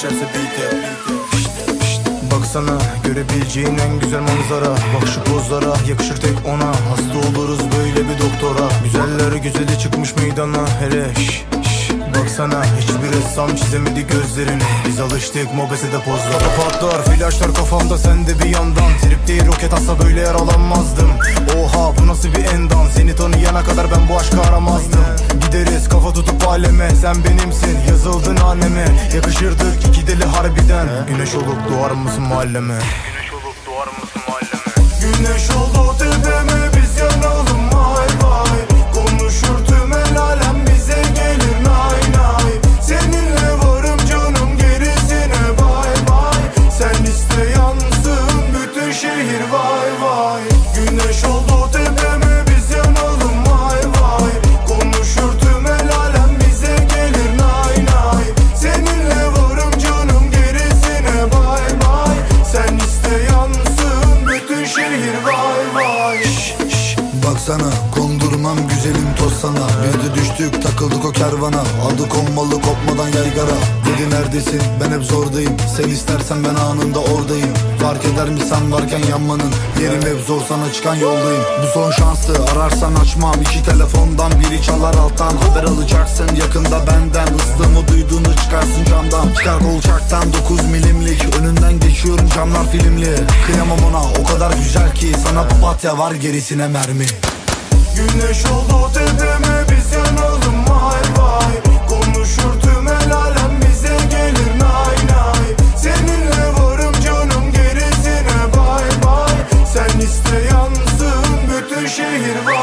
düşerse beat'e. Baksana görebileceğin en güzel manzara. Bak şu pozlara yakışır tek ona. Hasta oluruz böyle bir doktora. Güzeller güzeli çıkmış meydana. Hele baksana hiçbir ressam çizemedi gözlerini. Biz alıştık mobesede pozlara. Patlar flaşlar kafamda sende bir yandan. Trip değil roket atsa böyle yaralanmazdım. Oha bu nasıl bir endam. Seni tanıyana kadar ben bu aşkı aramazdım. Gideriz kafa tutup aleme. Sen benimsin yazıldın anneme. Yakışırdık iki deli harbiden. Güneş olup doğar mısın mahalleme? Güneş olup doğar mısın mahalleme? Güneş oldu tepeme biz yanalım vay vay. Konuşur tüm el alem bize gelir nay nay. Seninle varım canım gerisine bay bay. Sen iste yansın bütün şehir vay vay. Güneş oldu tepeme biz yanalım vay vay. Konuşur tüm el alem bize gelir nay nay. Seninle varım canım gerisine bay bay. Sen iste yansın bütün şehir vay vay. Baksana kondurmam güzelim toz sana. Biz de düştük takıldık o kervana. Aldık olmalı kopmadan yaygara. Dedi neredesin ben hep zordayım. Sen istersen ben anında oradayım. Fark eder mi sen varken yanmanın. Yerim hep zor sana çıkan yoldayım. Bu son şansı ararsan açmam. İki telefondan biri çalar alttan. Haber alacaksın yakında benden. Islığımı duyduğunu çıkarsın camdan. Çıkar kolçaktan 9 milimlik. Önünden geçiyorum camlar filmli. Kıyamam ona o kadar güzel ki. Sana papatya var gerisine mermi. Güneş oldu tepeme biz yanalım vay vay. Konuşur tüm el alem bize gelir nay nay. Seninle varım canım gerisine bay bay. Sen iste yansın bütün şehir vay.